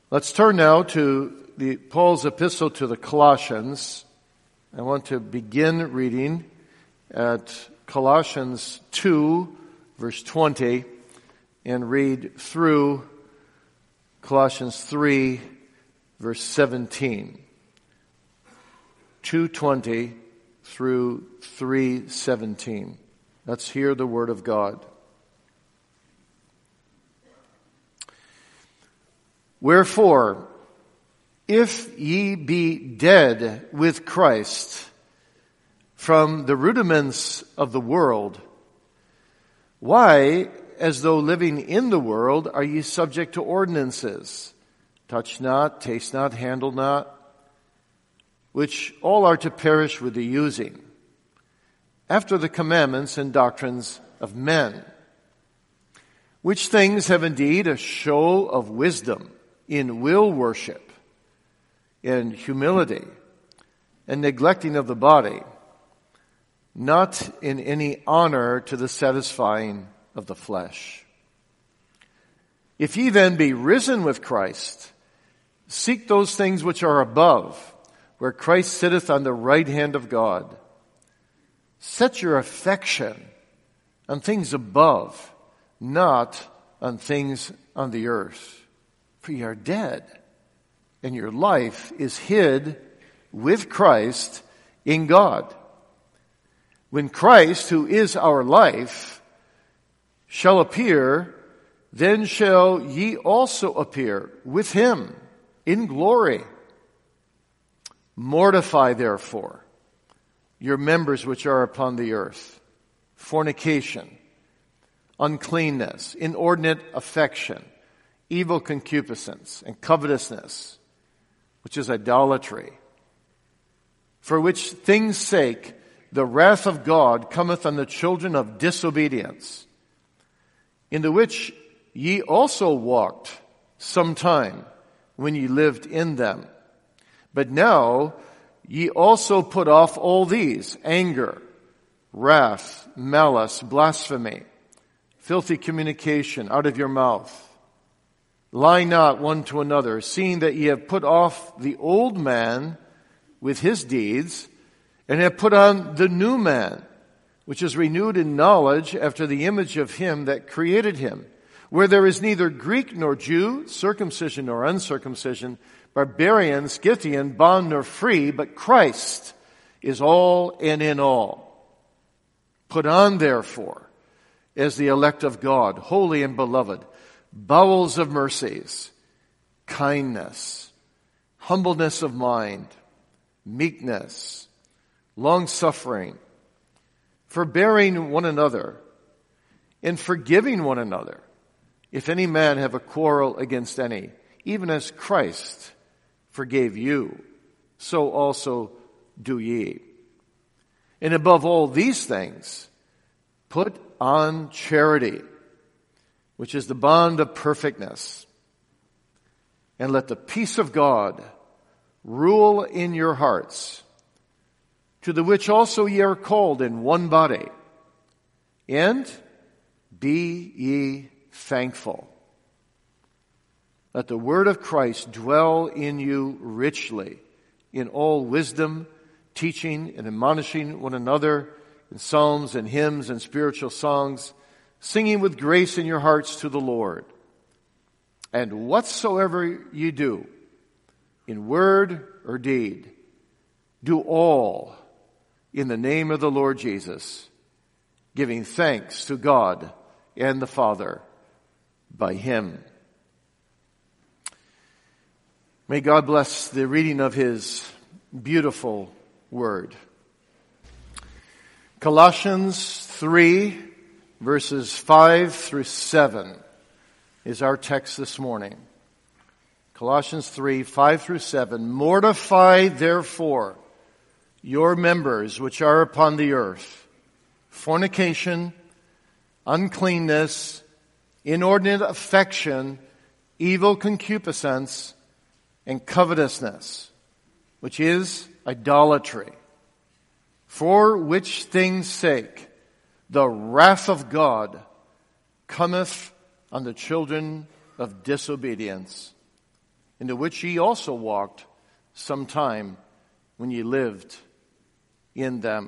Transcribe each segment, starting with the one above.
Let's turn now to Paul's epistle to the Colossians. I want to begin reading at Colossians 2, verse 20, and read through Colossians 3, verse 17. 2:20 through 3:17. Let's hear the word of God. Wherefore, if ye be dead with Christ from the rudiments of the world, why, as though living in the world, are ye subject to ordinances? Touch not, taste not, handle not, which all are to perish with the using, after the commandments and doctrines of men, which things have indeed a show of wisdom in will worship, in humility, and neglecting of the body, not in any honor to the satisfying of the flesh. If ye then be risen with Christ, seek those things which are above, where Christ sitteth on the right hand of God. Set your affection on things above, not on things on the earth. For ye are dead, and your life is hid with Christ in God. When Christ, who is our life, shall appear, then shall ye also appear with him in glory. Mortify, therefore, your members which are upon the earth: fornication, uncleanness, inordinate affection, evil concupiscence, and covetousness, which is idolatry. For which things' sake the wrath of God cometh on the children of disobedience, in the which ye also walked sometime when ye lived in them. But now ye also put off all these: anger, wrath, malice, blasphemy, filthy communication out of your mouth. Lie not one to another, seeing that ye have put off the old man with his deeds, and have put on the new man, which is renewed in knowledge after the image of him that created him, where there is neither Greek nor Jew, circumcision nor uncircumcision, barbarian, Scythian, bond nor free, but Christ is all and in all. Put on, therefore, as the elect of God, holy and beloved, bowels of mercies, kindness, humbleness of mind, meekness, long-suffering, forbearing one another, and forgiving one another, if any man have a quarrel against any, even as Christ forgave you, so also do ye. And above all these things, put on charity, which is the bond of perfectness. And let the peace of God rule in your hearts, to the which also ye are called in one body. And be ye thankful. Let the word of Christ dwell in you richly, in all wisdom, teaching and admonishing one another in psalms and hymns and spiritual songs, singing with grace in your hearts to the Lord. And whatsoever you do, in word or deed, do all in the name of the Lord Jesus, giving thanks to God and the Father by him. May God bless the reading of his beautiful word. Colossians 3, verses 5 through 7 is our text this morning. Colossians 3, 5 through 7. Mortify, therefore, your members which are upon the earth: fornication, uncleanness, inordinate affection, evil concupiscence, and covetousness, which is idolatry. For which things' sake the wrath of God cometh on the children of disobedience, into which ye also walked sometime when ye lived in them.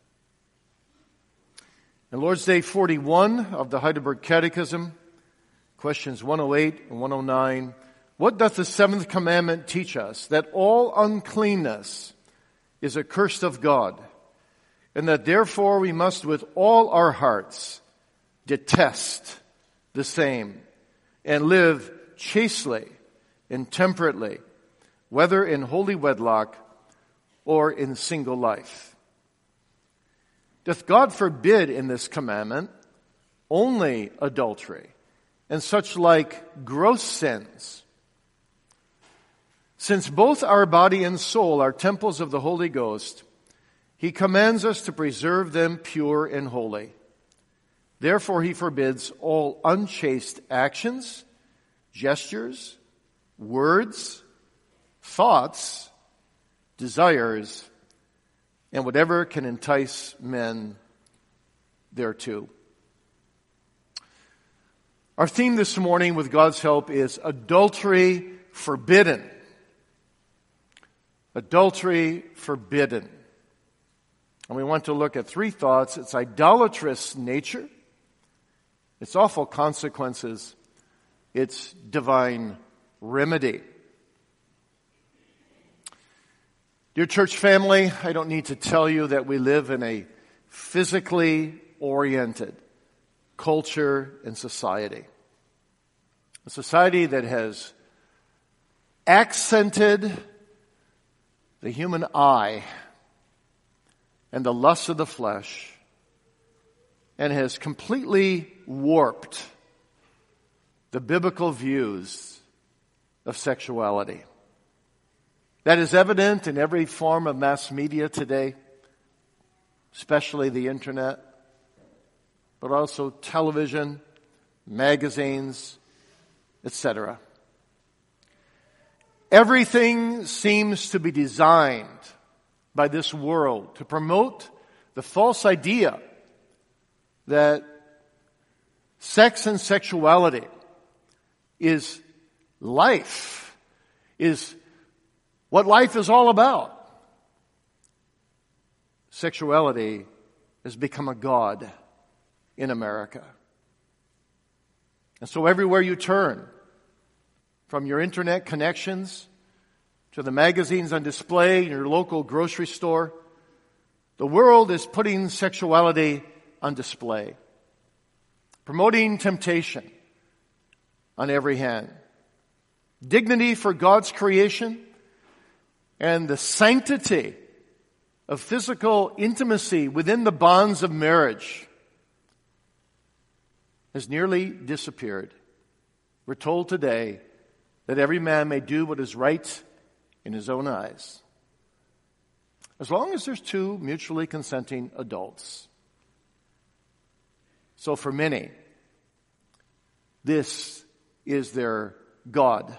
In Lord's Day 41 of the Heidelberg Catechism, questions 108 and 109, what doth the seventh commandment teach us? That all uncleanness is accursed of God, and that therefore we must with all our hearts detest the same, and live chastely and temperately, whether in holy wedlock or in single life. Doth God forbid in this commandment only adultery and such like gross sins? Since both our body and soul are temples of the Holy Ghost, He commands us to preserve them pure and holy. Therefore He forbids all unchaste actions, gestures, words, thoughts, desires, and whatever can entice men thereto. Our theme this morning, with God's help, is adultery forbidden. Adultery forbidden. And we want to look at three thoughts: its idolatrous nature, its awful consequences, its divine remedy. Dear church family, I don't need to tell you that we live in a physically oriented culture and society. A society that has accented the human eye and the lusts of the flesh, and has completely warped the biblical views of sexuality. That is evident in every form of mass media today, especially the internet, but also television, magazines, etc. Everything seems to be designed by this world to promote the false idea that sex and sexuality is life, is what life is all about. Sexuality has become a god in America. And so everywhere you turn, from your internet connections to the magazines on display in your local grocery store, the world is putting sexuality on display, promoting temptation on every hand, dignity for God's creation, and the sanctity of physical intimacy within the bonds of marriage has nearly disappeared. We're told today that every man may do what is right in his own eyes, as long as there's two mutually consenting adults. So for many, this is their God.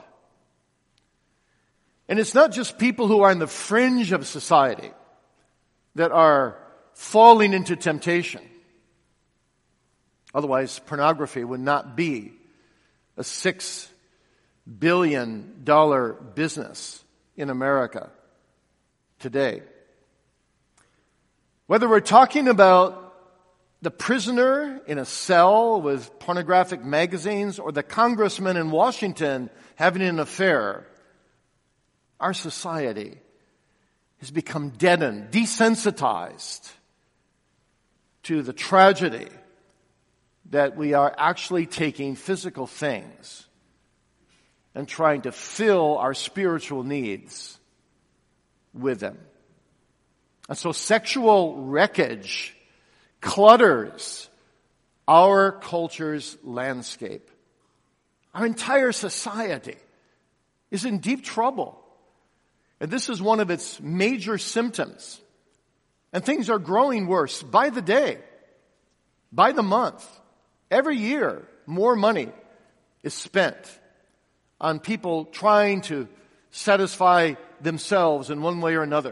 And it's not just people who are on the fringe of society that are falling into temptation. Otherwise, pornography would not be a $6 billion business in America today. Whether we're talking about the prisoner in a cell with pornographic magazines or the congressman in Washington having an affair, our society has become deadened, desensitized to the tragedy that we are actually taking physical things and trying to fill our spiritual needs with them. And so sexual wreckage clutters our culture's landscape. Our entire society is in deep trouble. And this is one of its major symptoms. And things are growing worse by the day, by the month. Every year, more money is spent on people trying to satisfy themselves in one way or another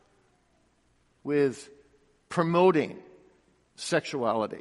with promoting sexuality.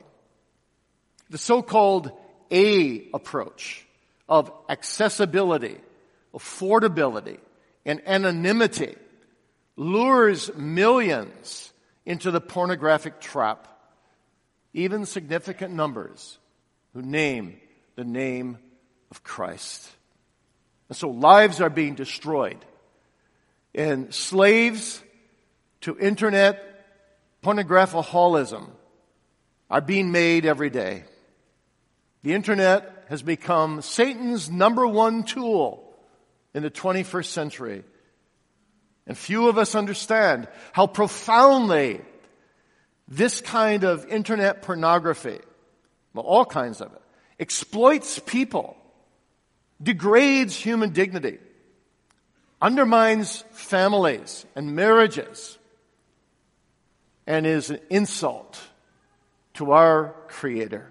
The so-called A approach of accessibility affordability, and anonymity lures millions into the pornographic trap, even significant numbers who name the name of Christ. And so lives are being destroyed. And slaves to internet pornographiholism are being made every day. The internet has become Satan's number one tool in the 21st century. And few of us understand how profoundly this kind of internet pornography, well, all kinds of it, exploits people, degrades human dignity, undermines families and marriages, and is an insult to our Creator.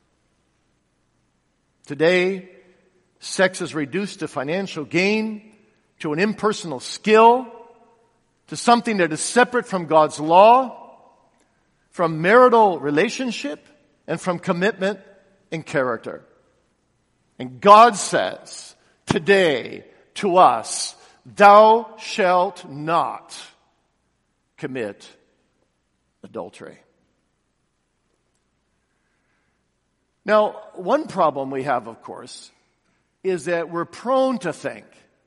Today, sex is reduced to financial gain, to an impersonal skill, to something that is separate from God's law, from marital relationship, and from commitment and character. And God says today to us, "Thou shalt not commit adultery." Now, one problem we have, of course, is that we're prone to think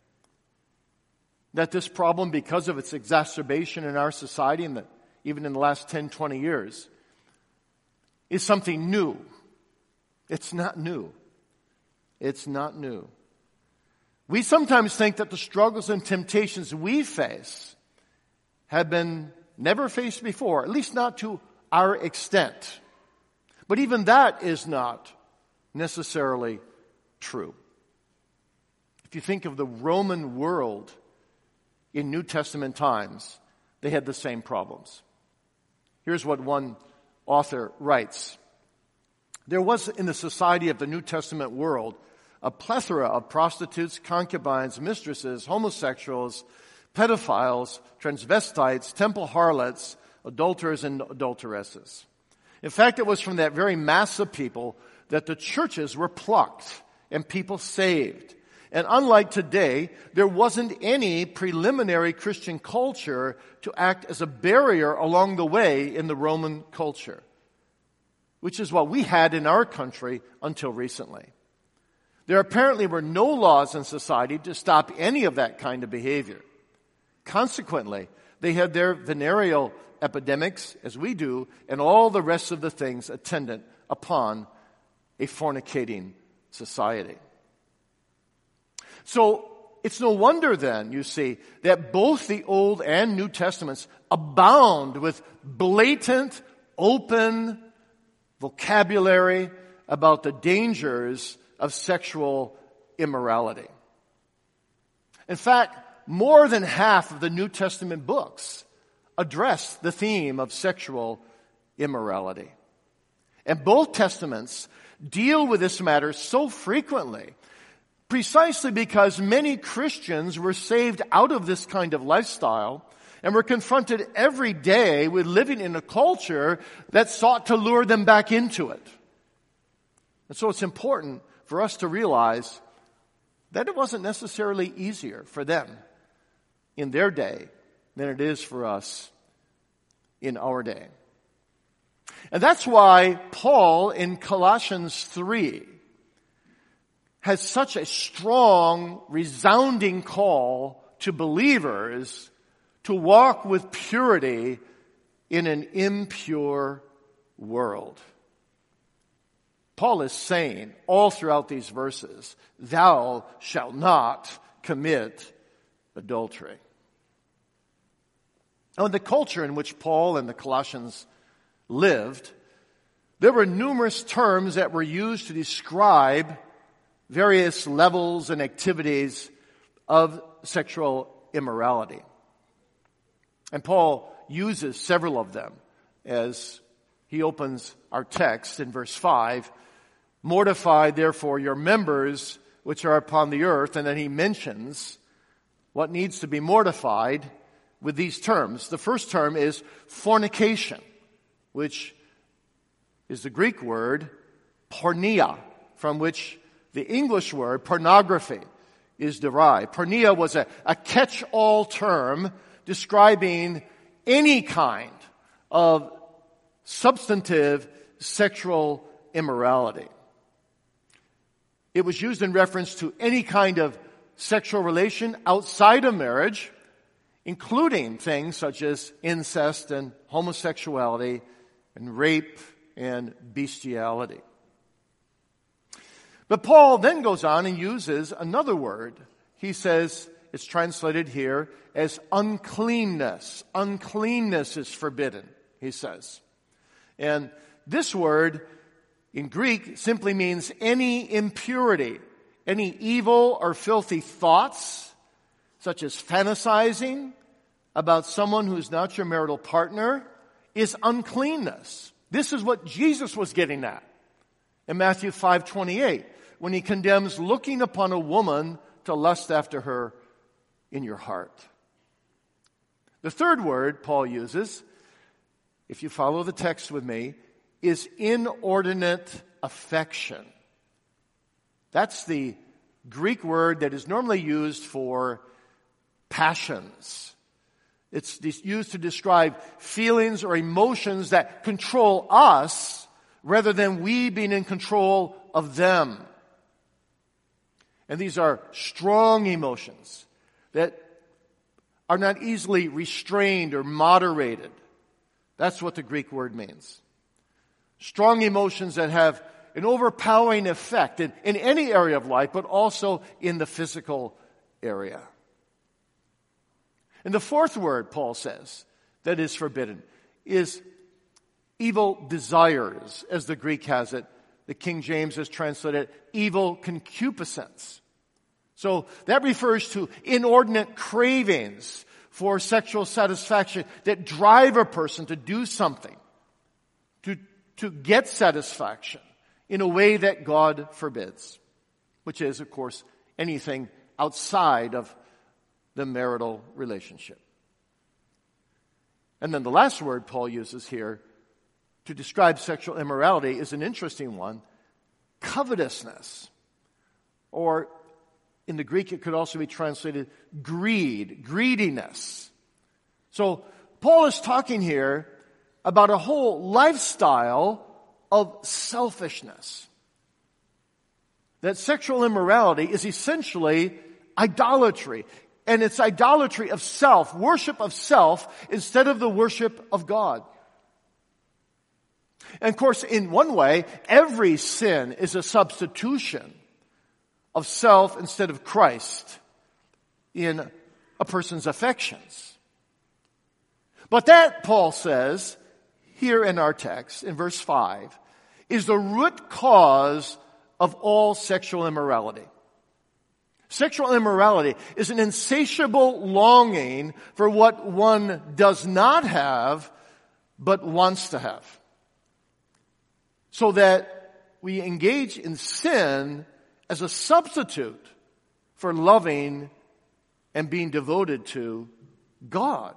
that this problem, because of its exacerbation in our society, and even in the last 10, 20 years, is something new. It's not new. It's not new. We sometimes think that the struggles and temptations we face have been never faced before, at least not to our extent. But even that is not necessarily true. If you think of the Roman world in New Testament times, they had the same problems. Here's what one author writes. There was in the society of the New Testament world a plethora of prostitutes, concubines, mistresses, homosexuals, pedophiles, transvestites, temple harlots, adulterers, and adulteresses. In fact, it was from that very mass of people that the churches were plucked and people saved. And unlike today, there wasn't any preliminary Christian culture to act as a barrier along the way in the Roman culture, which is what we had in our country until recently. There apparently were no laws in society to stop any of that kind of behavior. Consequently, they had their venereal epidemics, as we do, and all the rest of the things attendant upon a fornicating society. So, it's no wonder then, you see, that both the Old and New Testaments abound with blatant, open vocabulary about the dangers of sexual immorality. In fact, more than half of the New Testament books address the theme of sexual immorality. And both Testaments deal with this matter so frequently, precisely because many Christians were saved out of this kind of lifestyle and were confronted every day with living in a culture that sought to lure them back into it. And so it's important for us to realize that it wasn't necessarily easier for them in their day than it is for us in our day. And that's why Paul in Colossians 3 has such a strong, resounding call to believers to walk with purity in an impure world. Paul is saying all throughout these verses, "Thou shalt not commit adultery." Now, in the culture in which Paul and the Colossians lived, there were numerous terms that were used to describe various levels and activities of sexual immorality. And Paul uses several of them as he opens our text in verse 5. "Mortify therefore your members which are upon the earth," and then he mentions what needs to be mortified with these terms. The first term is fornication, which is the Greek word porneia, from which the English word pornography is derived. Porneia was a catch-all term describing any kind of substantive sexual immorality. It was used in reference to any kind of sexual relation outside of marriage, including things such as incest and homosexuality and rape and bestiality. But Paul then goes on and uses another word. He says, it's translated here as uncleanness. Uncleanness is forbidden, he says. And this word in Greek simply means any impurity, any evil or filthy thoughts, such as fantasizing about someone who's not your marital partner, is uncleanness. This is what Jesus was getting at in Matthew 5:28, when he condemns looking upon a woman to lust after her in your heart. The third word Paul uses, if you follow the text with me, is inordinate affection. That's the Greek word that is normally used for passions. It's used to describe feelings or emotions that control us rather than we being in control of them. And these are strong emotions that are not easily restrained or moderated. That's what the Greek word means. Strong emotions that have an overpowering effect in any area of life, but also in the physical area. And the fourth word, Paul says, that is forbidden is evil desires, as the Greek has it. The King James has translated evil concupiscence. So that refers to inordinate cravings for sexual satisfaction that drive a person to do something, to get satisfaction in a way that God forbids, which is, of course, anything outside of the marital relationship. And then the last word Paul uses here to describe sexual immorality is an interesting one, covetousness. Or in the Greek it could also be translated greed, greediness. So Paul is talking here about a whole lifestyle of selfishness. That sexual immorality is essentially idolatry. And it's idolatry of self, worship of self, instead of the worship of God. And of course, in one way, every sin is a substitution of self instead of Christ in a person's affections. But that, Paul says, here in our text, in verse 5, is the root cause of all sexual immorality. Sexual immorality is an insatiable longing for what one does not have, but wants to have. So that we engage in sin as a substitute for loving and being devoted to God.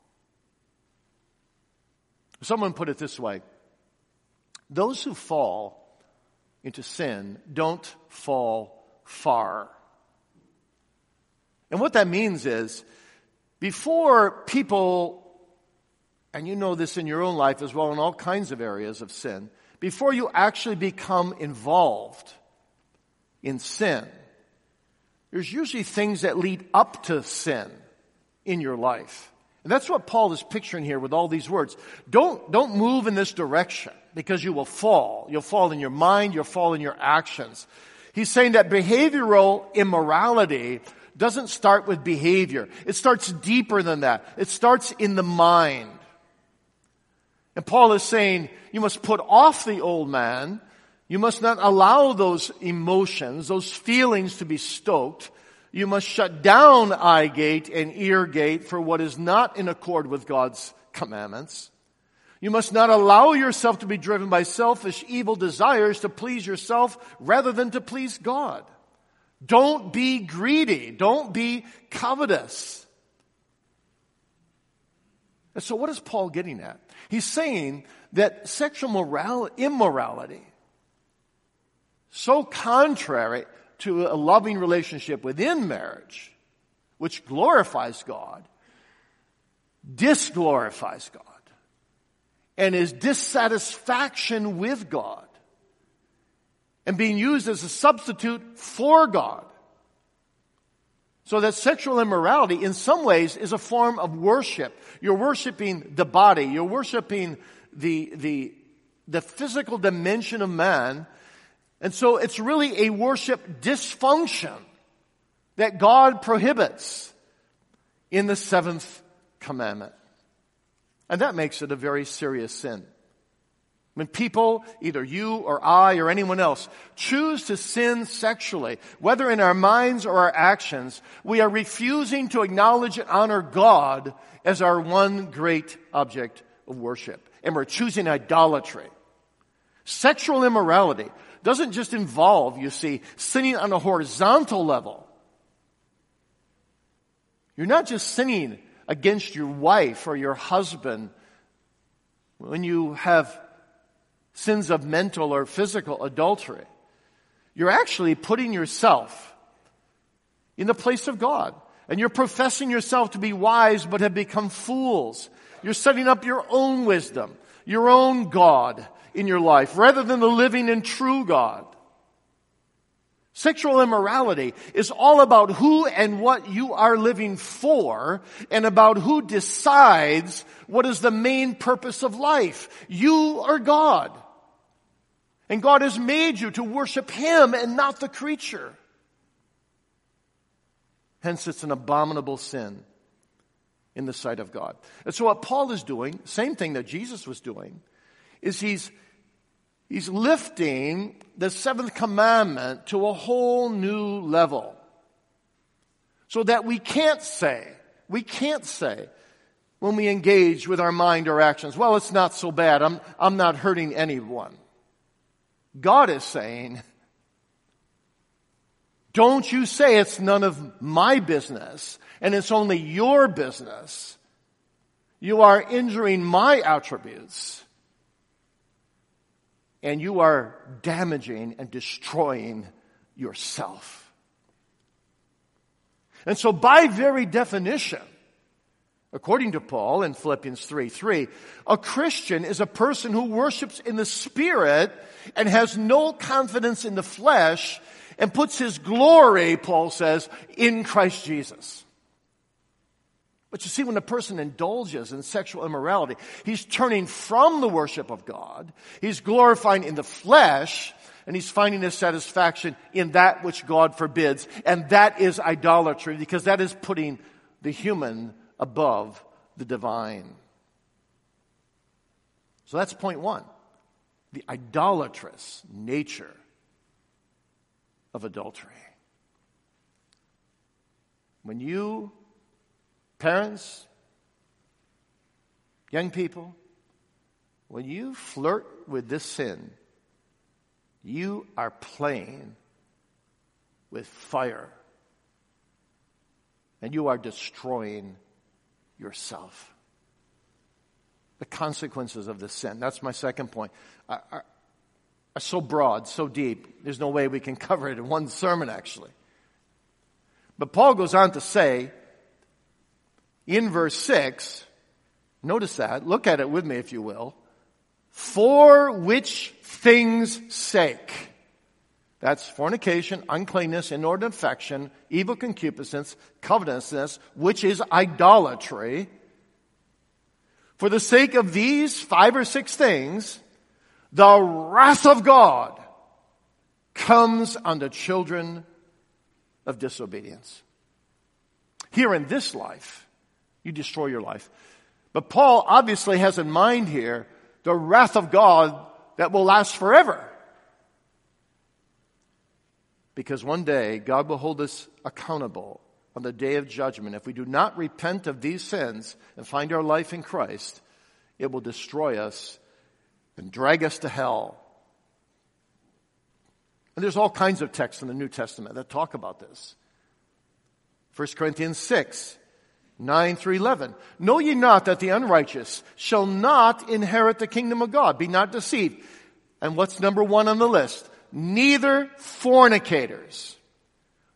Someone put it this way: those who fall into sin don't fall far. And what that means is, before people, and you know this in your own life as well in all kinds of areas of sin, before you actually become involved in sin, there's usually things that lead up to sin in your life. And that's what Paul is picturing here with all these words. Don't move in this direction because you will fall. You'll fall in your mind, you'll fall in your actions. He's saying that behavioral immorality doesn't start with behavior. It starts deeper than that. It starts in the mind. And Paul is saying you must put off the old man. You must not allow those emotions, those feelings to be stoked. You must shut down eye gate and ear gate for what is not in accord with God's commandments. You must not allow yourself to be driven by selfish, evil desires to please yourself rather than to please God. Don't be greedy. Don't be covetous. And so what is Paul getting at? He's saying that sexual immorality, so contrary to a loving relationship within marriage, which glorifies God, disglorifies God, and is dissatisfaction with God, and being used as a substitute for God. So that sexual immorality in some ways is a form of worship. You're worshiping the body. You're worshiping the physical dimension of man. And so it's really a worship dysfunction that God prohibits in the seventh commandment. And that makes it a very serious sin. When people, either you or I or anyone else, choose to sin sexually, whether in our minds or our actions, we are refusing to acknowledge and honor God as our one great object of worship. And we're choosing idolatry. Sexual immorality doesn't just involve, you see, sinning on a horizontal level. You're not just sinning against your wife or your husband when you have sins of mental or physical adultery. You're actually putting yourself in the place of God. And you're professing yourself to be wise but have become fools. You're setting up your own wisdom, your own God in your life, rather than the living and true God. Sexual immorality is all about who and what you are living for, and about who decides what is the main purpose of life. You or God. And God has made you to worship Him and not the creature. Hence, it's an abominable sin in the sight of God. And so what Paul is doing, same thing that Jesus was doing, is he's lifting the seventh commandment to a whole new level. So that we can't say when we engage with our mind or actions, well, it's not so bad. I'm not hurting anyone. God is saying, don't you say it's none of my business and it's only your business. You are injuring my attributes and you are damaging and destroying yourself. And so by very definition, according to Paul in Philippians 3:3, a Christian is a person who worships in the Spirit and has no confidence in the flesh and puts his glory, Paul says, in Christ Jesus. But you see, when a person indulges in sexual immorality, he's turning from the worship of God, he's glorifying in the flesh, and he's finding his satisfaction in that which God forbids. And that is idolatry, because that is putting the human above the divine. So that's point one. The idolatrous nature of adultery. When you, parents, young people, when you flirt with this sin, you are playing with fire. And you are destroying yourself. The consequences of this sin, that's my second point, are so broad, so deep, there's no way we can cover it in one sermon actually. But Paul goes on to say, in verse 6, notice that, look at it with me if you will, for which things' sake. That's fornication, uncleanness, inordinate affection, evil concupiscence, covetousness, which is idolatry. For the sake of these 5 or 6 things, the wrath of God comes on the children of disobedience. Here in this life, you destroy your life. But Paul obviously has in mind here the wrath of God that will last forever. Because one day, God will hold us accountable on the day of judgment. If we do not repent of these sins and find our life in Christ, it will destroy us and drag us to hell. And there's all kinds of texts in the New Testament that talk about this. 1 Corinthians 6, 9 through 11. Know ye not that the unrighteous shall not inherit the kingdom of God? Be not deceived. And what's number 1 on the list? Neither fornicators.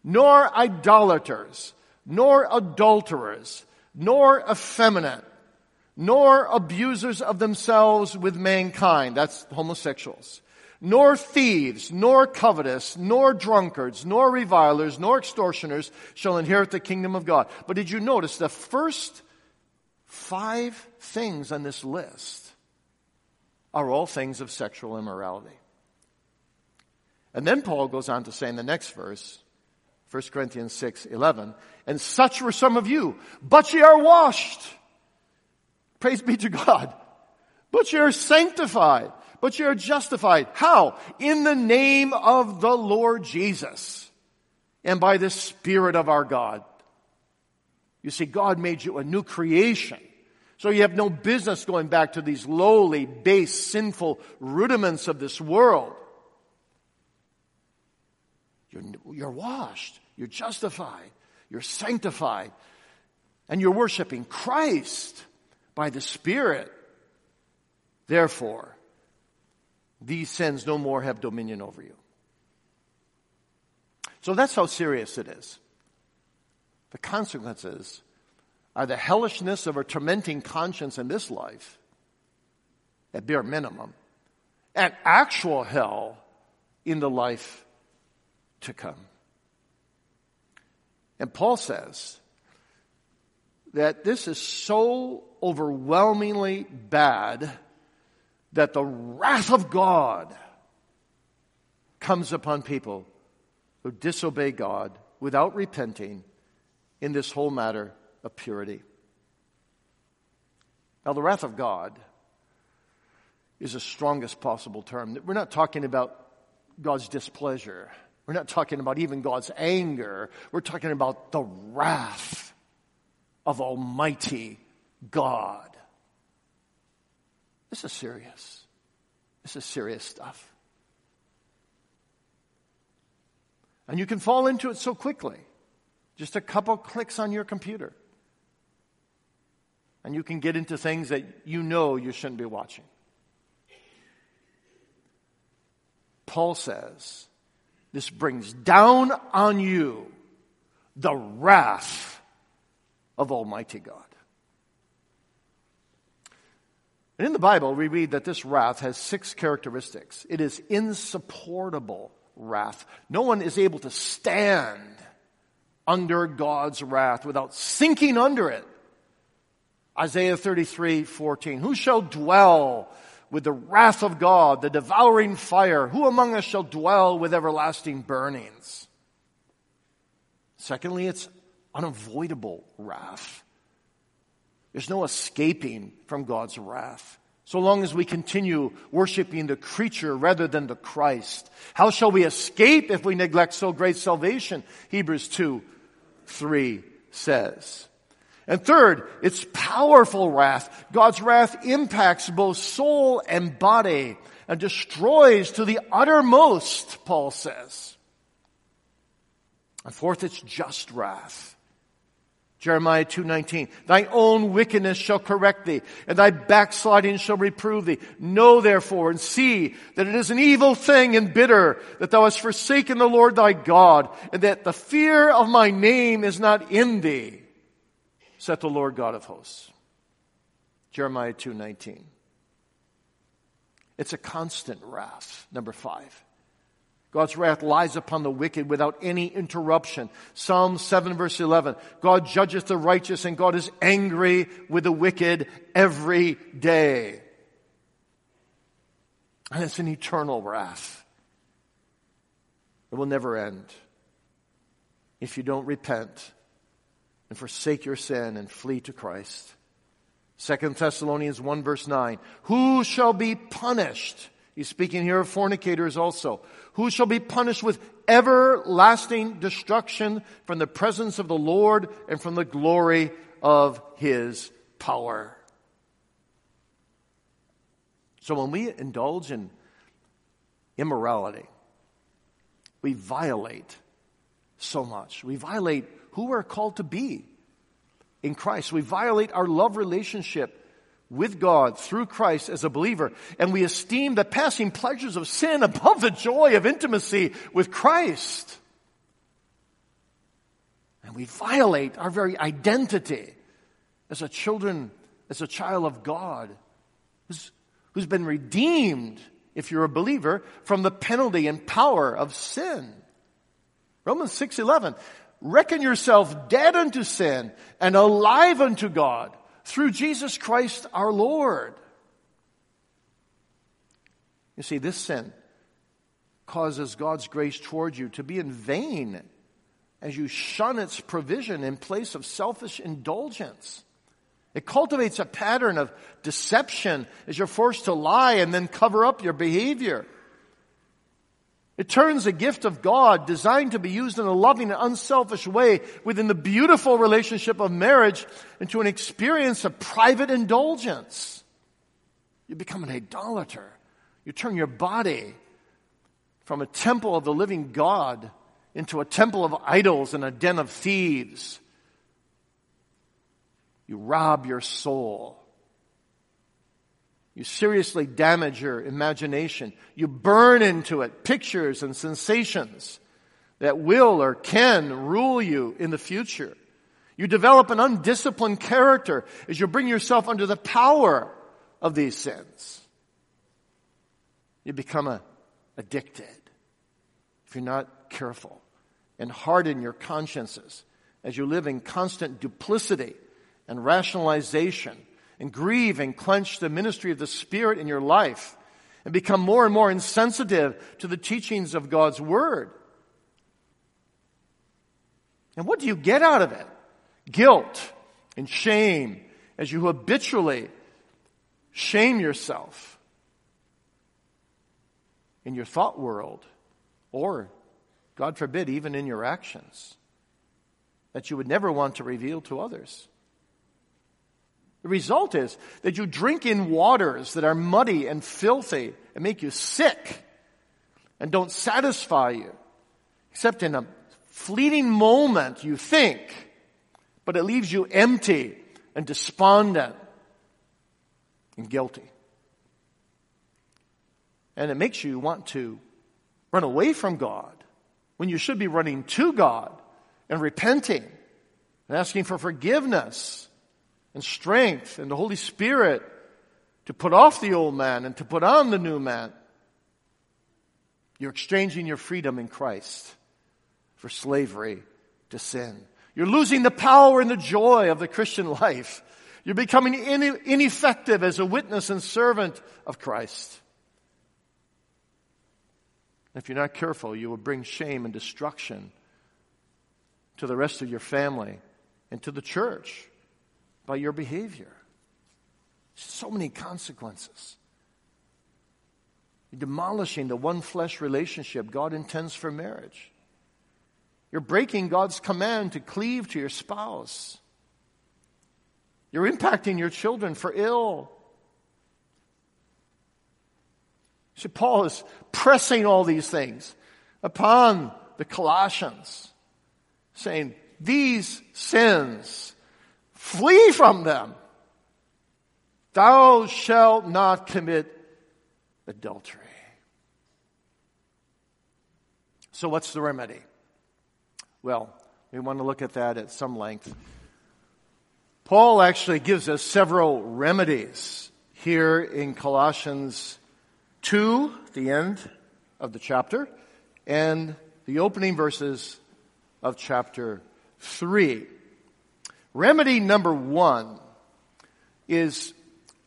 nor idolaters, nor adulterers, nor effeminate, nor abusers of themselves with mankind. That's homosexuals. Nor thieves, nor covetous, nor drunkards, nor revilers, nor extortioners shall inherit the kingdom of God. But did you notice the first 5 things on this list are all things of sexual immorality? And then Paul goes on to say in the next verse, 1 Corinthians 6:11, and such were some of you, but ye are washed. Praise be to God. But ye are sanctified. But ye are justified. How? In the name of the Lord Jesus and by the Spirit of our God. You see, God made you a new creation. So you have no business going back to these lowly, base, sinful rudiments of this world. You're washed. You're justified. You're sanctified. And you're worshiping Christ by the Spirit. Therefore, these sins no more have dominion over you. So that's how serious it is. The consequences are the hellishness of a tormenting conscience in this life, at bare minimum, and actual hell in the life to come. And Paul says that this is so overwhelmingly bad that the wrath of God comes upon people who disobey God without repenting in this whole matter of purity. Now, the wrath of God is the strongest possible term. We're not talking about God's displeasure. We're not talking about even God's anger. We're talking about the wrath of Almighty God. This is serious. This is serious stuff. And you can fall into it so quickly. Just a couple clicks on your computer. And you can get into things that you know you shouldn't be watching. Paul says, this brings down on you the wrath of Almighty God. And in the Bible, we read that this wrath has 6 characteristics. It is insupportable wrath. No one is able to stand under God's wrath without sinking under it. Isaiah 33:14. Who shall dwell with the wrath of God, the devouring fire? Who among us shall dwell with everlasting burnings? Secondly, it's unavoidable wrath. There's no escaping from God's wrath. So long as we continue worshiping the creature rather than the Christ. How shall we escape if we neglect so great salvation? Hebrews 2:3 says. And third, it's powerful wrath. God's wrath impacts both soul and body and destroys to the uttermost, Paul says. And fourth, it's just wrath. Jeremiah 2:19, thy own wickedness shall correct thee, and thy backsliding shall reprove thee. Know therefore and see that it is an evil thing and bitter that thou hast forsaken the Lord thy God, and that the fear of my name is not in thee, saith the Lord God of hosts. Jeremiah 2:19. It's a constant wrath. Number 5. God's wrath lies upon the wicked without any interruption. Psalm 7 verse 11. God judgeth the righteous and God is angry with the wicked every day. And it's an eternal wrath. It will never end if you don't repent and forsake your sin and flee to Christ. 2 Thessalonians 1 verse 9. Who shall be punished? He's speaking here of fornicators also. Who shall be punished with everlasting destruction from the presence of the Lord and from the glory of His power? So when we indulge in immorality, we violate so much. We violate who we're called to be in Christ. We violate our love relationship with God through Christ as a believer, and we esteem the passing pleasures of sin above the joy of intimacy with Christ. And we violate our very identity as a child of God who's been redeemed, if you're a believer, from the penalty and power of sin. Romans 6:11, reckon yourself dead unto sin and alive unto God through Jesus Christ our Lord. You see, this sin causes God's grace toward you to be in vain as you shun its provision in place of selfish indulgence. It cultivates a pattern of deception as you're forced to lie and then cover up your behavior. It turns a gift of God designed to be used in a loving and unselfish way within the beautiful relationship of marriage into an experience of private indulgence. You become an idolater. You turn your body from a temple of the living God into a temple of idols and a den of thieves. You rob your soul. You seriously damage your imagination. You burn into it pictures and sensations that will or can rule you in the future. You develop an undisciplined character as you bring yourself under the power of these sins. You become addicted if you're not careful, and harden your consciences as you live in constant duplicity and rationalization, and grieve and clench the ministry of the Spirit in your life, and become more and more insensitive to the teachings of God's Word. And what do you get out of it? Guilt and shame as you habitually shame yourself in your thought world, or, God forbid, even in your actions, that you would never want to reveal to others. The result is that you drink in waters that are muddy and filthy and make you sick and don't satisfy you, except in a fleeting moment you think, but it leaves you empty and despondent and guilty. And it makes you want to run away from God when you should be running to God and repenting and asking for forgiveness and strength and the Holy Spirit to put off the old man and to put on the new man. You're exchanging your freedom in Christ for slavery to sin. You're losing the power and the joy of the Christian life. You're becoming ineffective as a witness and servant of Christ. If you're not careful, you will bring shame and destruction to the rest of your family and to the church by your behavior. So many consequences. You're demolishing the one flesh relationship God intends for marriage. You're breaking God's command to cleave to your spouse. You're impacting your children for ill. See, Paul is pressing all these things upon the Colossians, saying, these sins, flee from them. Thou shalt not commit adultery. So what's the remedy? Well, we want to look at that at some length. Paul actually gives us several remedies here in Colossians 2, the end of the chapter, and the opening verses of chapter 3. Remedy number 1 is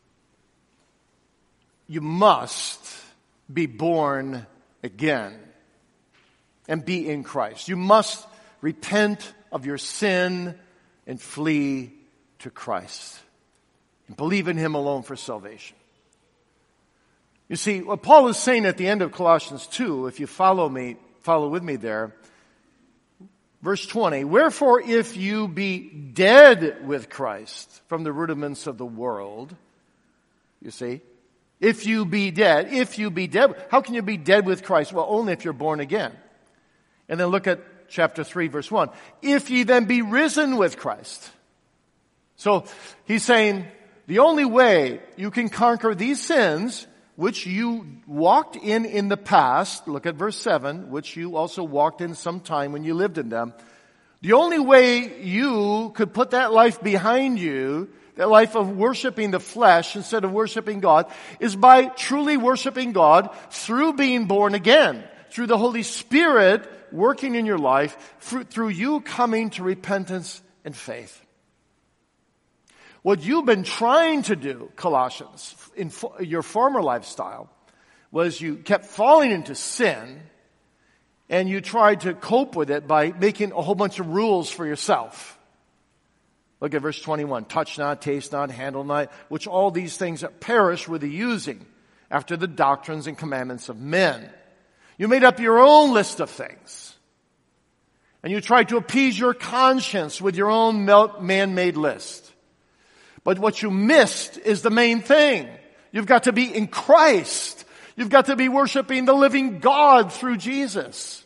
you must be born again and be in Christ. You must repent of your sin and flee to Christ and believe in Him alone for salvation. You see, what Paul is saying at the end of Colossians 2, if you follow with me there, verse 20, wherefore if you be dead with Christ from the rudiments of the world, you see, if you be dead, how can you be dead with Christ? Well, only if you're born again. And then look at chapter 3, verse 1. If ye then be risen with Christ. So he's saying the only way you can conquer these sins which you walked in the past, look at verse 7, which you also walked in sometime when you lived in them. The only way you could put that life behind you, that life of worshiping the flesh instead of worshiping God, is by truly worshiping God through being born again, through the Holy Spirit working in your life, through you coming to repentance and faith. What you've been trying to do, Colossians, in your former lifestyle, was you kept falling into sin, and you tried to cope with it by making a whole bunch of rules for yourself. Look at verse 21. Touch not, taste not, handle not, which all these things perish with the using, after the doctrines and commandments of men. You made up your own list of things. And you tried to appease your conscience with your own man-made list. But what you missed is the main thing. You've got to be in Christ. You've got to be worshiping the living God through Jesus.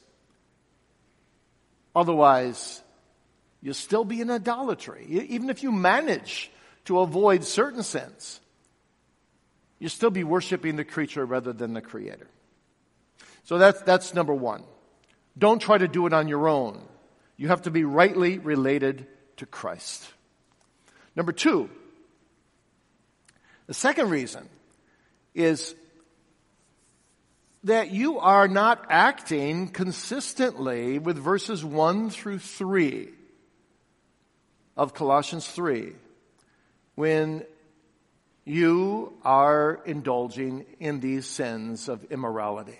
Otherwise, you'll still be in idolatry. Even if you manage to avoid certain sins, you'll still be worshiping the creature rather than the Creator. So that's number one. Don't try to do it on your own. You have to be rightly related to Christ. Number two, the second reason is that you are not acting consistently with verses 1 through 3 of Colossians 3 when you are indulging in these sins of immorality.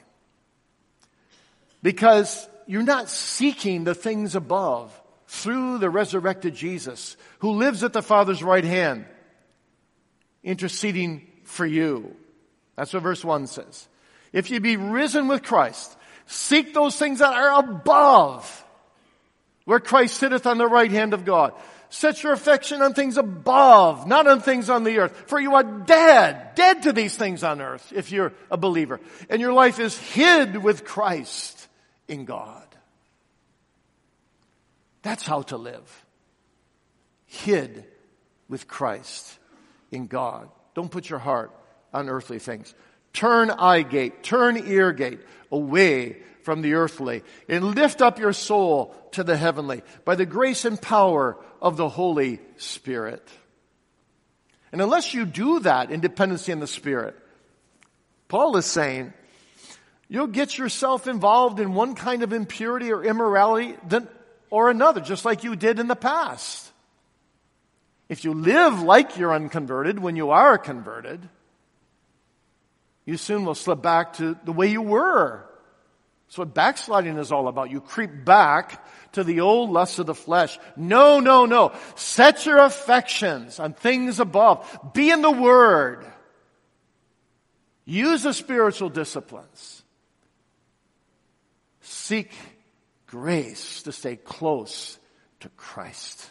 Because you're not seeking the things above through the resurrected Jesus who lives at the Father's right hand, interceding for you. That's what verse 1 says. If you be risen with Christ, seek those things that are above, where Christ sitteth on the right hand of God. Set your affection on things above, not on things on the earth. For you are dead to these things on earth, if you're a believer. And your life is hid with Christ in God. That's how to live. Hid with Christ in God. Don't put your heart on earthly things. Turn eye gate, turn ear gate away from the earthly and lift up your soul to the heavenly by the grace and power of the Holy Spirit. And unless you do that in dependency on the Spirit, Paul is saying, you'll get yourself involved in one kind of impurity or immorality or another, just like you did in the past. If you live like you're unconverted when you are converted, you soon will slip back to the way you were. That's what backsliding is all about. You creep back to the old lusts of the flesh. No. Set your affections on things above. Be in the Word. Use the spiritual disciplines. Seek grace to stay close to Christ.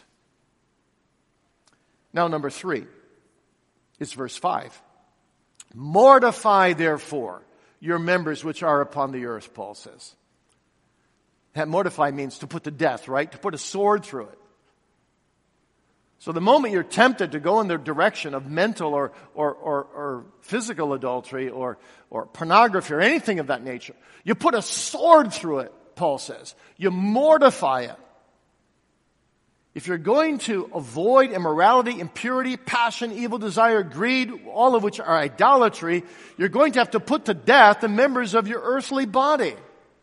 Now, number 3 is verse 5. Mortify, therefore, your members which are upon the earth, Paul says. That mortify means to put to death, right? To put a sword through it. So the moment you're tempted to go in the direction of mental or physical adultery or pornography or anything of that nature, you put a sword through it, Paul says. You mortify it. If you're going to avoid immorality, impurity, passion, evil desire, greed, all of which are idolatry, you're going to have to put to death the members of your earthly body.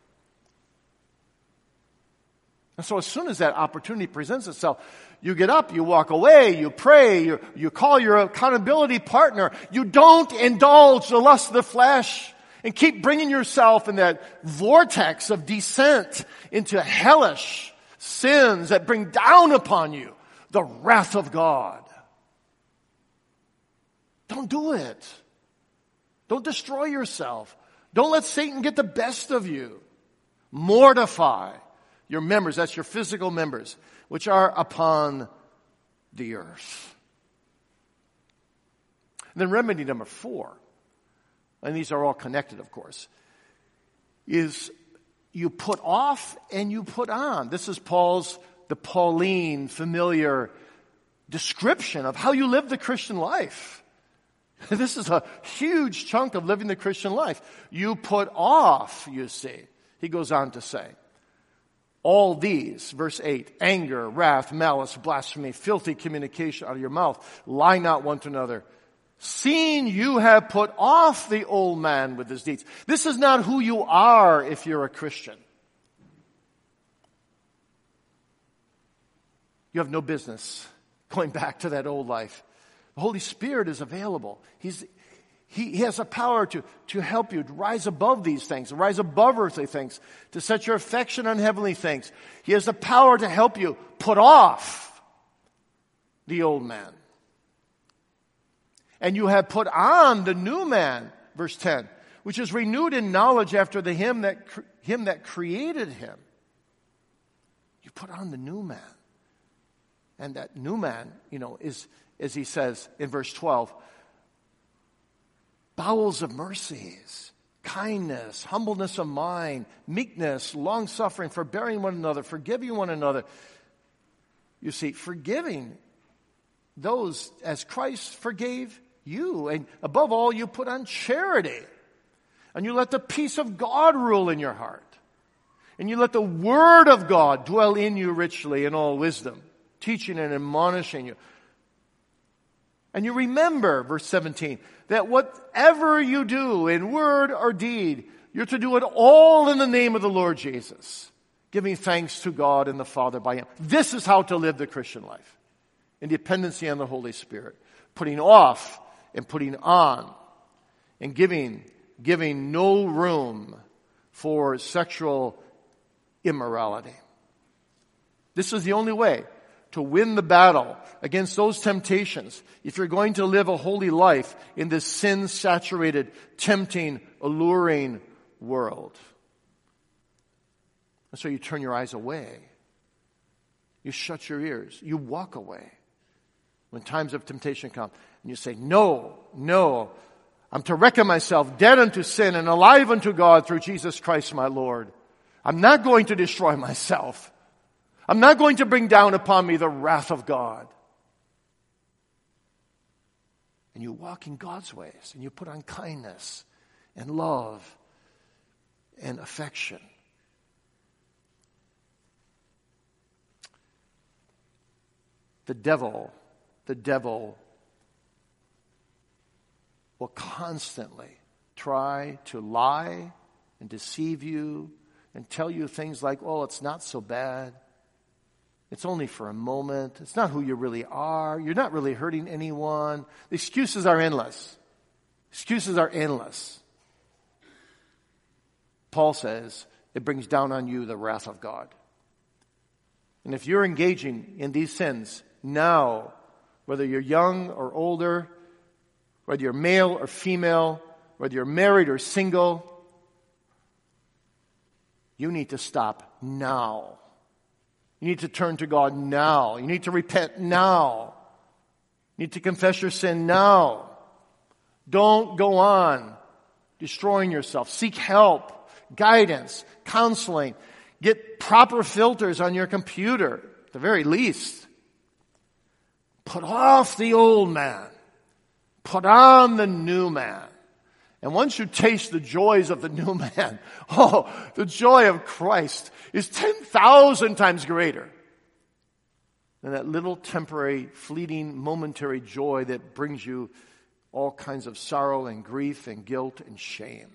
And so as soon as that opportunity presents itself, you get up, you walk away, you pray, you call your accountability partner. You don't indulge the lust of the flesh and keep bringing yourself in that vortex of descent into hellish sins that bring down upon you the wrath of God. Don't do it. Don't destroy yourself. Don't let Satan get the best of you. Mortify your members, that's your physical members, which are upon the earth. And then remedy number 4, and these are all connected, of course, is you put off and you put on. This is the Pauline familiar description of how you live the Christian life. This is a huge chunk of living the Christian life. You put off, you see, he goes on to say. All these, verse 8, anger, wrath, malice, blasphemy, filthy communication out of your mouth. Lie not one to another. Seeing you have put off the old man with his deeds. This is not who you are if you're a Christian. You have no business going back to that old life. The Holy Spirit is available. He has a power to help you to rise above these things, to rise above earthly things, to set your affection on heavenly things. He has the power to help you put off the old man. And you have put on the new man, verse 10, which is renewed in knowledge after him that created him. You put on the new man. And that new man, is, as he says in verse 12, bowels of mercies, kindness, humbleness of mind, meekness, long-suffering, forbearing one another, forgiving one another. You see, forgiving those as Christ forgave you. And above all, you put on charity. And you let the peace of God rule in your heart. And you let the Word of God dwell in you richly in all wisdom, teaching and admonishing you. And you remember, verse 17, that whatever you do in word or deed, you're to do it all in the name of the Lord Jesus, giving thanks to God and the Father by Him. This is how to live the Christian life, in dependency on the Holy Spirit, putting off and putting on, and giving no room for sexual immorality. This is the only way to win the battle against those temptations if you're going to live a holy life in this sin-saturated, tempting, alluring world. And so you turn your eyes away. You shut your ears. You walk away when times of temptation come. And you say, no, I'm to reckon myself dead unto sin and alive unto God through Jesus Christ my Lord. I'm not going to destroy myself. I'm not going to bring down upon me the wrath of God. And you walk in God's ways, and you put on kindness and love and affection. The devil will constantly try to lie and deceive you and tell you things like, oh, it's not so bad. It's only for a moment. It's not who you really are. You're not really hurting anyone. The excuses are endless. Excuses are endless. Paul says it brings down on you the wrath of God. And if you're engaging in these sins now, whether you're young or older, whether you're male or female, whether you're married or single, you need to stop now. You need to turn to God now. You need to repent now. You need to confess your sin now. Don't go on destroying yourself. Seek help, guidance, counseling. Get proper filters on your computer, at the very least. Put off the old man. Put on the new man. And once you taste the joys of the new man, the joy of Christ is 10,000 times greater than that little temporary, fleeting, momentary joy that brings you all kinds of sorrow and grief and guilt and shame.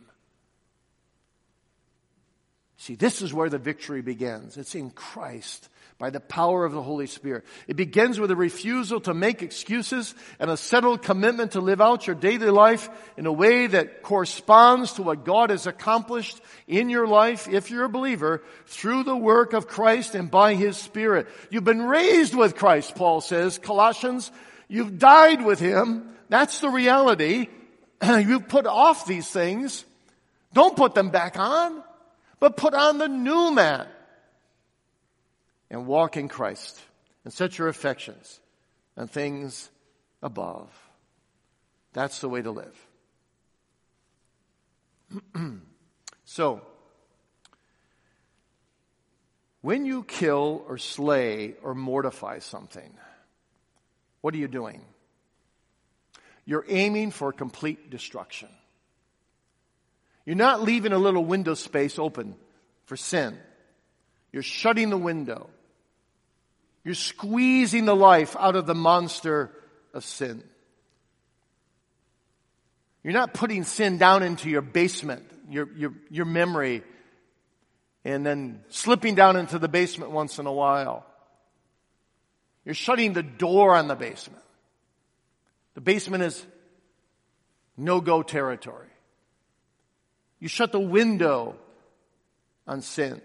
See, this is where the victory begins. It's in Christ, by the power of the Holy Spirit. It begins with a refusal to make excuses and a settled commitment to live out your daily life in a way that corresponds to what God has accomplished in your life, if you're a believer, through the work of Christ and by His Spirit. You've been raised with Christ, Paul says, Colossians. You've died with Him. That's the reality. You've put off these things. Don't put them back on, but put on the new man. And walk in Christ and set your affections on things above. That's the way to live. So, when you kill or slay or mortify something, what are you doing? You're aiming for complete destruction. You're not leaving a little window space open for sin. You're shutting the window. You're squeezing the life out of the monster of sin. You're not putting sin down into your basement, your memory, and then slipping down into the basement once in a while. You're shutting the door on the basement. The basement is no-go territory. You shut the window on sin.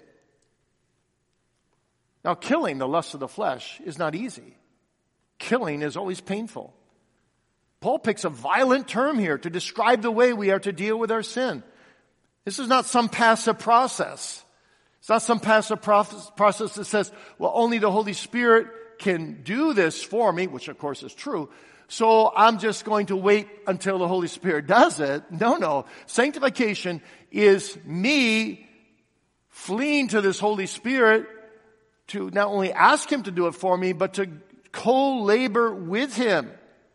Now, killing the lust of the flesh is not easy. Killing is always painful. Paul picks a violent term here to describe the way we are to deal with our sin. This is not some passive process. It's not some passive process that says, well, only the Holy Spirit can do this for me, which of course is true. So I'm just going to wait until the Holy Spirit does it. No. Sanctification is me fleeing to this Holy Spirit to not only ask Him to do it for me, but to co-labor with Him.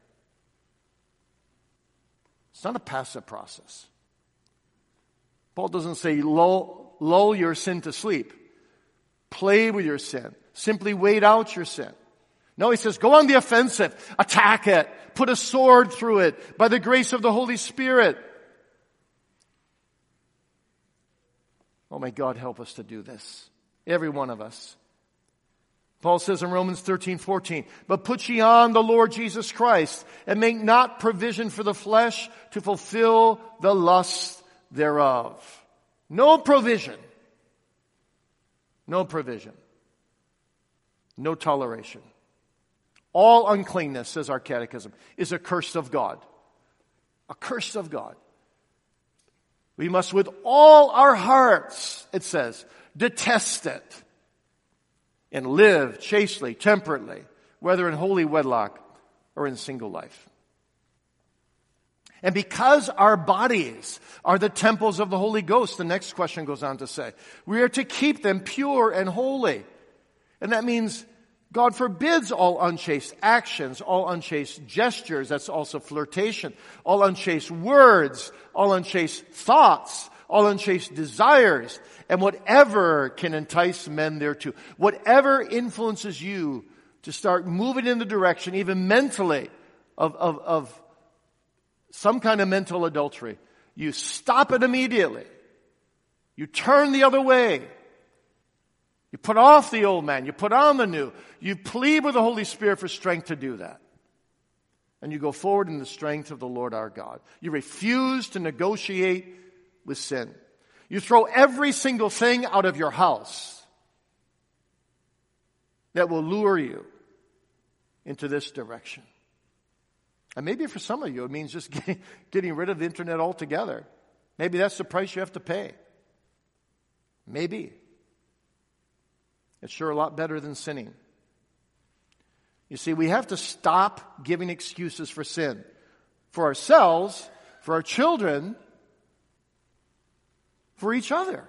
It's not a passive process. Paul doesn't say lull your sin to sleep. Play with your sin. Simply wait out your sin. No, he says, go on the offensive. Attack it. Put a sword through it by the grace of the Holy Spirit. Oh, may God help us to do this. Every one of us. Paul says in Romans 13:14, but put ye on the Lord Jesus Christ, and make not provision for the flesh to fulfill the lust thereof. No provision. No provision. No toleration. All uncleanness, says our catechism, is a curse of God. A curse of God. We must with all our hearts, it says, detest it. And live chastely, temperately, whether in holy wedlock or in single life. And because our bodies are the temples of the Holy Ghost, the next question goes on to say, we are to keep them pure and holy. And that means God forbids all unchaste actions, all unchaste gestures, that's also flirtation, all unchaste words, all unchaste thoughts, all unchaste desires, and whatever can entice men thereto. Whatever influences you to start moving in the direction, even mentally, of some kind of mental adultery, you stop it immediately. You turn the other way. You put off the old man. You put on the new. You plead with the Holy Spirit for strength to do that. And you go forward in the strength of the Lord our God. You refuse to negotiate with sin. You throw every single thing out of your house that will lure you into this direction. And maybe for some of you, it means just getting rid of the internet altogether. Maybe that's the price you have to pay. Maybe. It's sure a lot better than sinning. You see, we have to stop giving excuses for sin. For ourselves, for our children, for each other.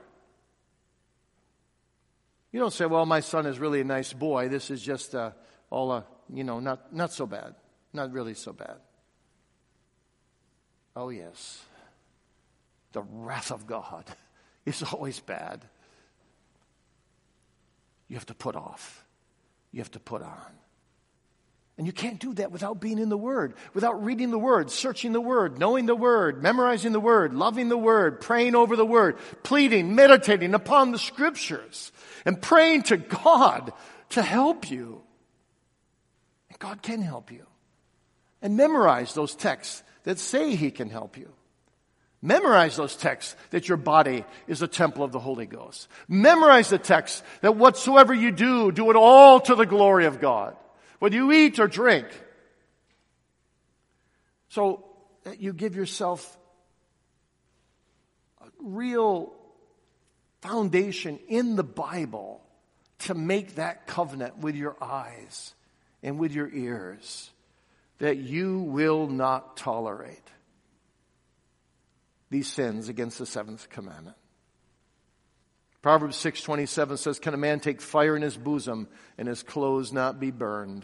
You don't say, well, my son is really a nice boy. This is just not so bad. Not really so bad. Oh, yes. The wrath of God is always bad. You have to put off. You have to put on. And you can't do that without being in the Word, without reading the Word, searching the Word, knowing the Word, memorizing the Word, loving the Word, praying over the Word, pleading, meditating upon the Scriptures, and praying to God to help you. And God can help you. And memorize those texts that say He can help you. Memorize those texts that your body is a temple of the Holy Ghost. Memorize the texts that whatsoever you do, do it all to the glory of God. Whether you eat or drink. So that you give yourself a real foundation in the Bible to make that covenant with your eyes and with your ears that you will not tolerate these sins against the seventh commandment. Proverbs 6:27 says, can a man take fire in his bosom and his clothes not be burned?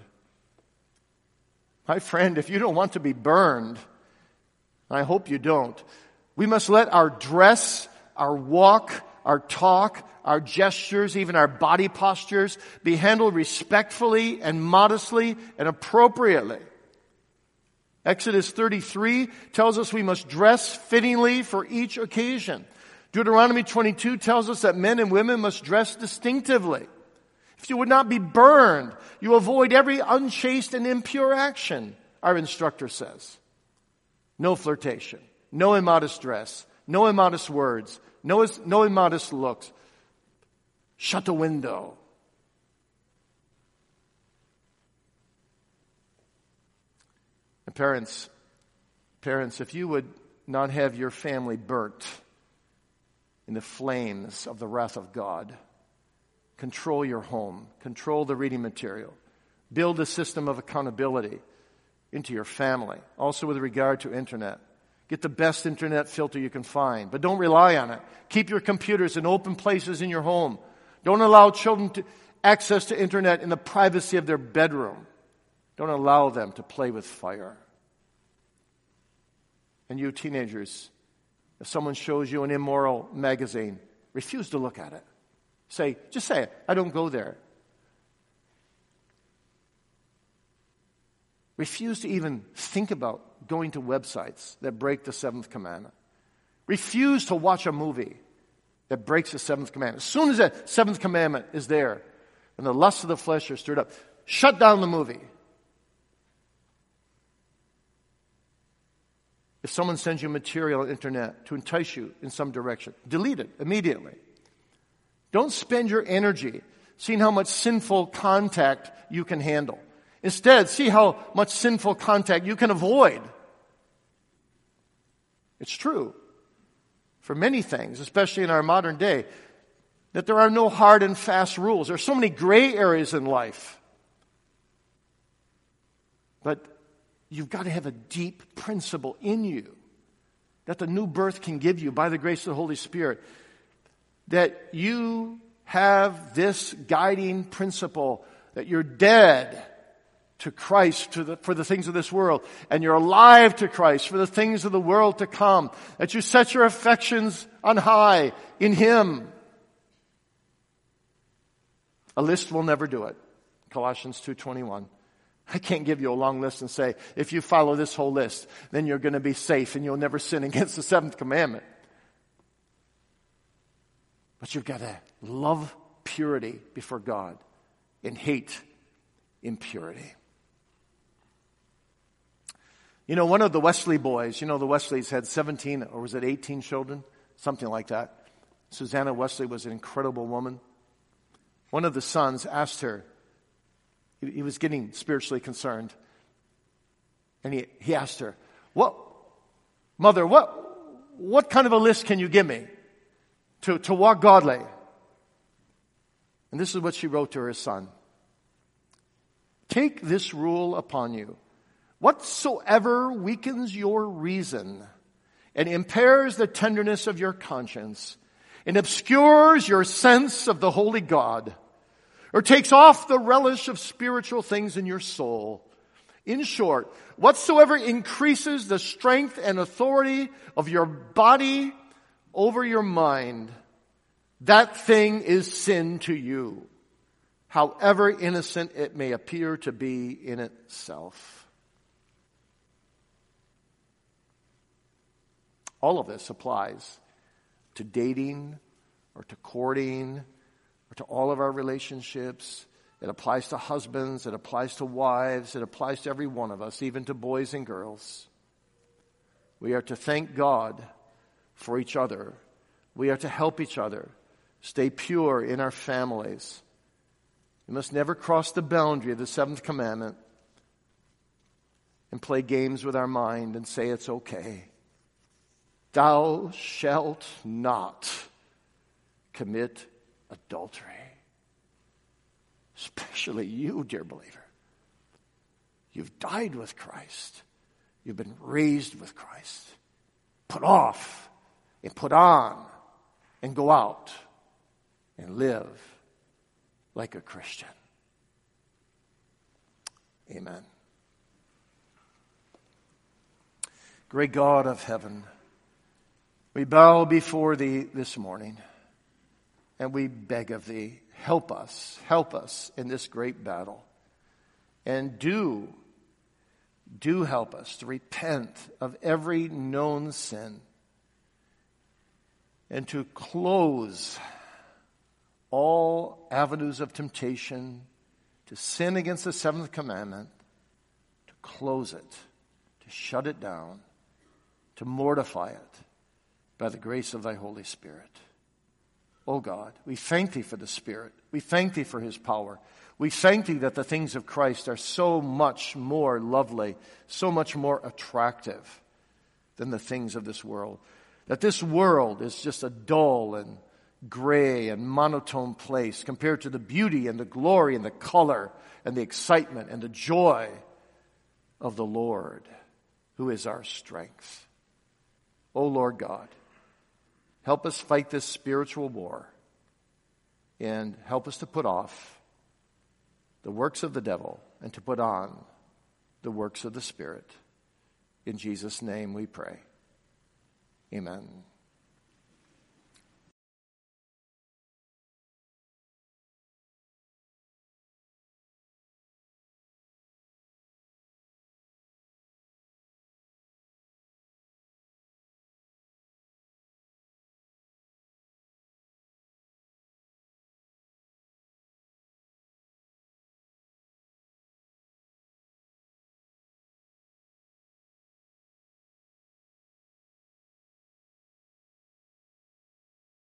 My friend, if you don't want to be burned, I hope you don't, we must let our dress, our walk, our talk, our gestures, even our body postures be handled respectfully and modestly and appropriately. Exodus 33 tells us we must dress fittingly for each occasion. Deuteronomy 22 tells us that men and women must dress distinctively. If you would not be burned, you avoid every unchaste and impure action, our instructor says. No flirtation, no immodest dress, no immodest words, no immodest looks. Shut the window. And parents, if you would not have your family burnt in the flames of the wrath of God, control your home, control the reading material, build a system of accountability into your family. Also with regard to internet. Get the best internet filter you can find, but don't rely on it. Keep your computers in open places in your home. Don't allow children access to internet in the privacy of their bedroom. Don't allow them to play with fire. And you teenagers, if someone shows you an immoral magazine, refuse to look at it. Just say it. I don't go there. Refuse to even think about going to websites that break the seventh commandment. Refuse to watch a movie that breaks the seventh commandment. As soon as that seventh commandment is there and the lusts of the flesh are stirred up, shut down the movie. If someone sends you material on the internet to entice you in some direction, delete it immediately. Don't spend your energy seeing how much sinful contact you can handle. Instead, see how much sinful contact you can avoid. It's true for many things, especially in our modern day, that there are no hard and fast rules. There are so many gray areas in life. But you've got to have a deep principle in you that the new birth can give you by the grace of the Holy Spirit. That you have this guiding principle that you're dead to Christ for the things of this world, and you're alive to Christ for the things of the world to come. That you set your affections on high in Him. A list will never do it. Colossians 2:21. I can't give you a long list and say, if you follow this whole list, then you're going to be safe and you'll never sin against the seventh commandment. But you've got to love purity before God and hate impurity. You know, one of the Wesley boys, the Wesleys had 17 or was it 18 children? Something like that. Susanna Wesley was an incredible woman. One of the sons asked her, he was getting spiritually concerned. And he asked her, Mother, what kind of a list can you give me to walk godly? And this is what she wrote to her son. Take this rule upon you. Whatsoever weakens your reason and impairs the tenderness of your conscience and obscures your sense of the holy God, or takes off the relish of spiritual things in your soul. In short, whatsoever increases the strength and authority of your body over your mind, that thing is sin to you, however innocent it may appear to be in itself. All of this applies to dating or to courting or to all of our relationships. It applies to husbands. It applies to wives. It applies to every one of us, even to boys and girls. We are to thank God for each other. We are to help each other stay pure in our families. We must never cross the boundary of the seventh commandment and play games with our mind and say it's okay. Thou shalt not commit adultery. Especially you, dear believer. You've died with Christ. You've been raised with Christ. Put off and put on and go out and live like a Christian. Amen. Great God of heaven, we bow before Thee this morning. And we beg of thee, help us in this great battle. And do help us to repent of every known sin and to close all avenues of temptation to sin against the seventh commandment, to close it, to shut it down, to mortify it by the grace of thy Holy Spirit. O God, we thank thee for the Spirit. We thank thee for his power. We thank thee that the things of Christ are so much more lovely, so much more attractive than the things of this world. That this world is just a dull and gray and monotone place compared to the beauty and the glory and the color and the excitement and the joy of the Lord, who is our strength. O Lord God, help us fight this spiritual war and help us to put off the works of the devil and to put on the works of the Spirit. In Jesus' name we pray. Amen.